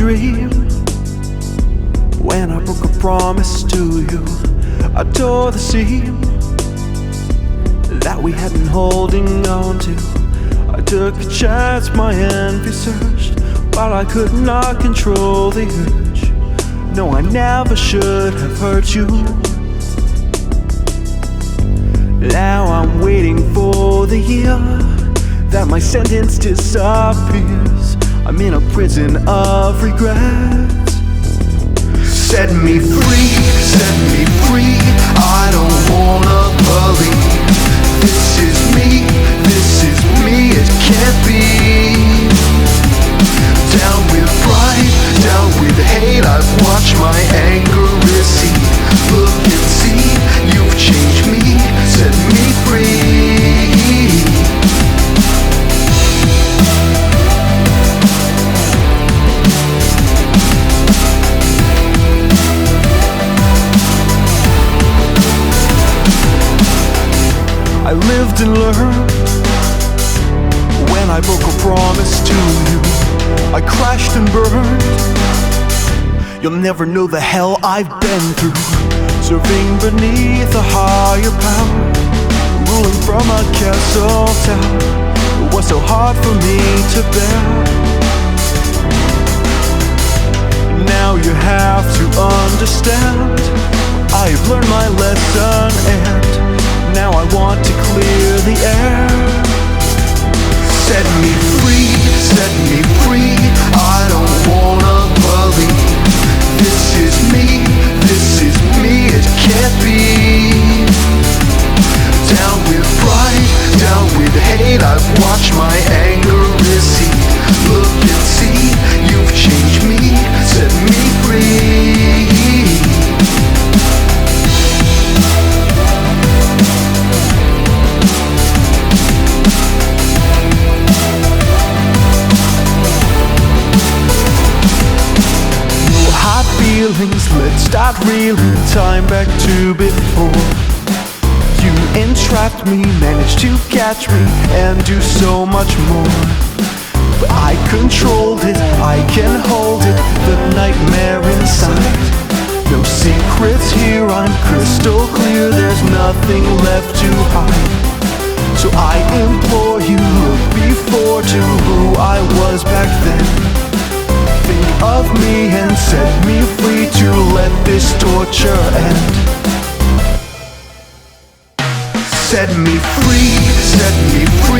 dream when I broke a promise to you. I tore the seam that we had been holding on to. I took a chance, my envy surged, but I could not control the urge. No, I never should have hurt you. Now I'm waiting for the year that my sentence disappears. I'm in a prison of regrets. Set me free, set me free. I don't wanna believe this is me, it can't be. Down with pride, down with hate, I've watched my anger recede. Look and see, you've changed me, set me free. I lived and learned when I broke a promise to you. I crashed and burned. You'll never know the hell I've been through, serving beneath a higher power, ruling from a castle tower. It was so hard for me to bear. Now you have to understand, I've learned my lesson and now I want to clear the air. Set me free, set me free. I don't wanna believe this is me, it can't be. Down with pride, down with hate, I've watched my anger recede. Look and see, you've changed me, set me free. Feelings, let's start reeling time back to before. You entrapped me, managed to catch me, and do so much more. But I controlled it, I can hold it, the nightmare inside. No secrets here, I'm crystal clear, there's nothing left to hide. So I implore you, look before to who I was back then. Think of me and set me free to let this torture end. Set me free, set me free.